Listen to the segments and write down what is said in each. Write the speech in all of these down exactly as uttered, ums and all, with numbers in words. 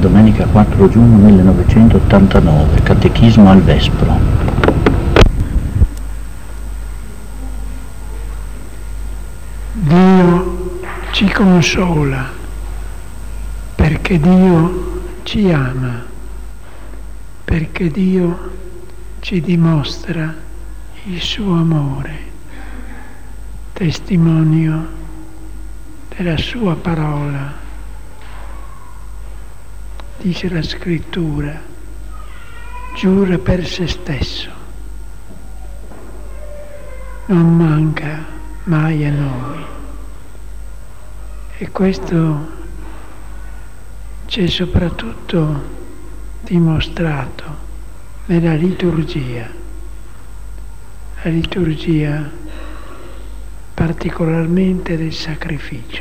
domenica quattro giugno millenovecentottantanove, Catechismo al Vespro. Dio ci consola perché Dio ci ama, perché Dio ci dimostra il suo amore, testimonio della sua parola. Dice la Scrittura, giura per se stesso, non manca mai a noi. E questo c'è soprattutto dimostrato nella liturgia, la liturgia particolarmente del sacrificio,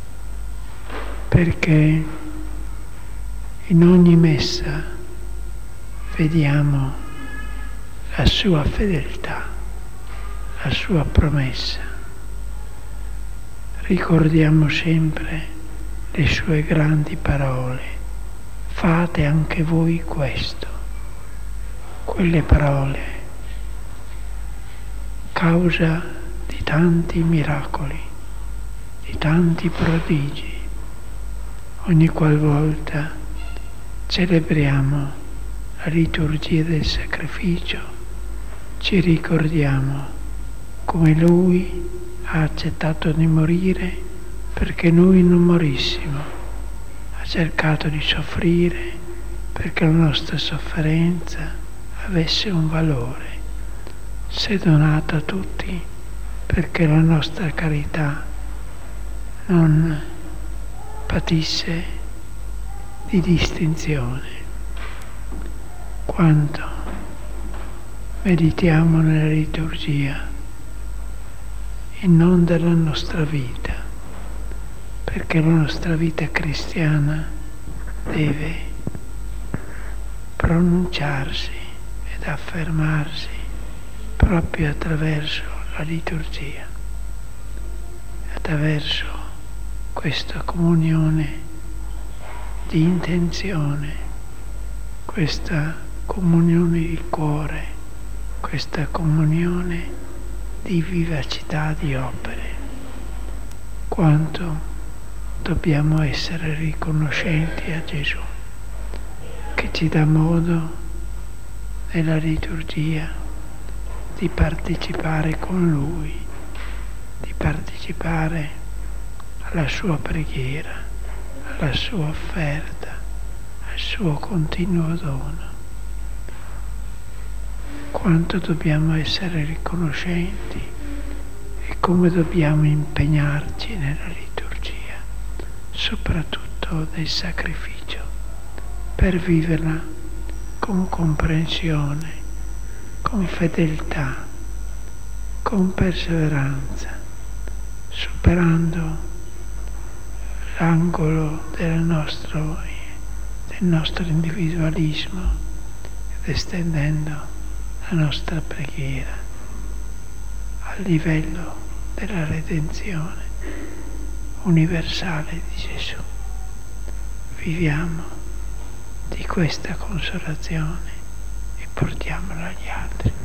perché in ogni messa vediamo la sua fedeltà, la sua promessa. Ricordiamo sempre le sue grandi parole. Fate anche voi questo. Quelle parole, causa di tanti miracoli, di tanti prodigi, ogni qualvolta celebriamo la liturgia del sacrificio, ci ricordiamo come Lui ha accettato di morire perché noi non morissimo, ha cercato di soffrire perché la nostra sofferenza avesse un valore, si è donato a tutti perché la nostra carità non patisse di distinzione. Quanto meditiamo nella liturgia e non della nostra vita, perché la nostra vita cristiana deve pronunciarsi ed affermarsi proprio attraverso la liturgia, attraverso questa comunione di intenzione, questa comunione di cuore, questa comunione di vivacità di opere. Quanto dobbiamo essere riconoscenti a Gesù, che ci dà modo nella liturgia di partecipare con Lui, di partecipare alla sua preghiera, alla sua offerta, al suo continuo dono. Quanto dobbiamo essere riconoscenti e come dobbiamo impegnarci nella liturgia, soprattutto nel sacrificio, per viverla con comprensione, con fedeltà, con perseveranza, superando l'angolo del nostro, del nostro individualismo ed estendendo la nostra preghiera al livello della redenzione universale di Gesù. Viviamo di questa consolazione e portiamola agli altri.